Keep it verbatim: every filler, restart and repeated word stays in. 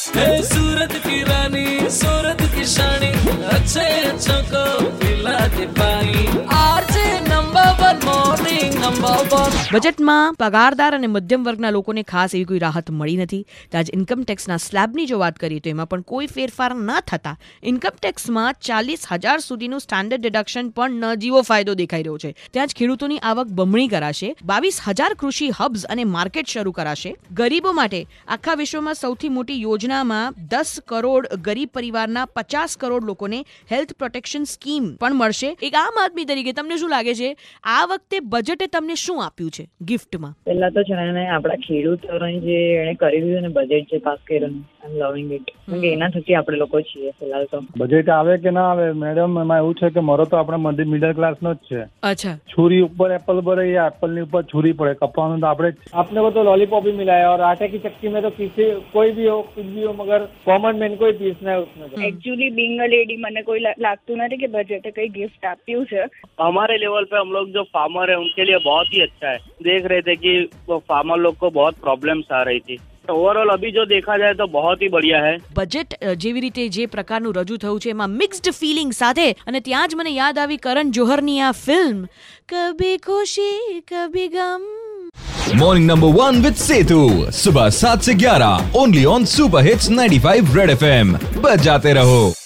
सूरत की रानी सूरत की शानी अच्छे अच्छों को पिला दे पानी RJ number one morning number one. બજેટમાં પગારદાર અને મધ્યમ વર્ગના લોકોને ખાસ એવી કોઈ રાહત મળી નથી. ત્યાં જ ઇન્કમ ટેક્સના સ્લેબની જો વાત કરીએ તો એમાં પણ કોઈ ફેરફાર ન થતા ઇન્કમ ટેક્સમાં ચાલીસ હજાર સુધીનું સ્ટાન્ડર્ડ ડિડક્શન પણ નજીવો ફાયદો દેખાઈ રહ્યો છે. ત્યાં જ ખેડૂતોની આવક બમણી કરાશે, બાવીસ હજાર કૃષિ હબ્સ અને માર્કેટ શરૂ કરાશે. ગરીબો માટે આખા વિશ્વમાં સૌથી મોટી યોજનામાં દસ કરોડ ગરીબ પરિવારના પચાસ કરોડ લોકોને હેલ્થ પ્રોટેક્શન સ્કીમ પણ મળશે. એક આમ આદમી તરીકે તમને શું લાગે છે આ વખતે બજેટે તમને શું આપ્યું છે ગિફ્ટમાં? પહેલા તો છે ને આપણા ખેડૂતોને જે એને કરી દીધું ને બજેટ જે પાસ કર્યું, આઈ એમ લવિંગ ઇટ. કેમ કે એના થકી આપણે લોકો છીએ ફિલહાલ તો. બજેટ આવે કે ના આવે મેડમ, એમાં એવું છે કે મારો તો આપણે મિડલ ક્લાસ નો જ છે. અચ્છા, छुरी ऊपर एप्पल भरे या एप्पल ની ઉપર छुरी पड़े कपवानो तो આપણે आपने को तो लॉलीपॉप ही मिला है और आटे की चक्की में तो किसी कोई भी हो कुछ भी हो मगर कॉमन मैन को ही पीसना है उसमें. तो एक्चुअली बीइंग अ लेडी મને કોઈ લાગતું નથી કે બજેટે કઈ गिफ्ट આપ્યું છે. हमारे लेवल पे हम लोग जो फार्मर है उनके लिए बहुत ही अच्छा है. देख रहे थे कि फार्मर लोग को बहुत प्रॉब्लम्स आ रही थी. ओवरऑल अभी जो देखा जाए तो बहुत ही बढ़िया है. બજેટ જેવી રીતે જે પ્રકારનું રજૂ થયું છે એમાં મિક્સ્ડ ફિલિંગ સાથે, અને ત્યાં જ મને યાદ આવી કરણ જોહરની આ film Kabhi Khushi Kabhi Gham. Morning number one with Setu सुबह सात से ग्यारह only on super hits ninety five red F M. बजाते रहो.